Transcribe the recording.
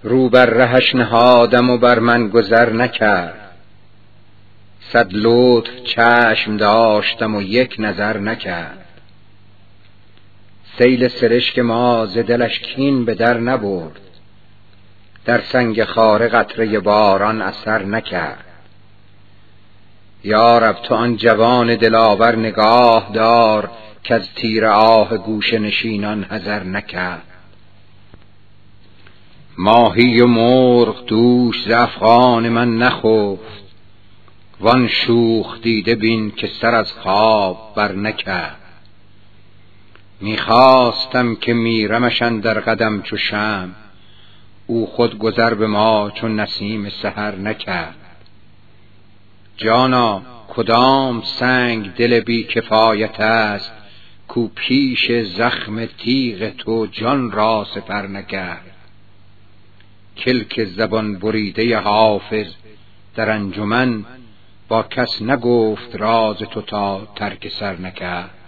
رو بر رهش نهادم و بر من گذر نکرد. صد لطف چشم داشتم و یک نظر نکرد. سیل سرشک ما ز دلش کین به در نبرد. در سنگ خاره قطره باران اثر نکرد. یا رب تو آن جوان دلاور نگاه دار، که از تیر آه گوشه نشینان حذر نکرد. ماهی و مرغ دوش ز افغان من نخفت، وان شوخ دیده بین که سر از خواب بر نکرد. میخواستم که میرمش اندر قدم چو شمع، او خود گذر به ما چون نسیم سحر نکرد. جانا کدام سنگ دل بی کفایت است، کو پیش زخم تیغ تو جان را سپر نکرد. کلک زبان بریده حافظ در انجمن، با کس نگفت راز تو تا ترک سر نکرد.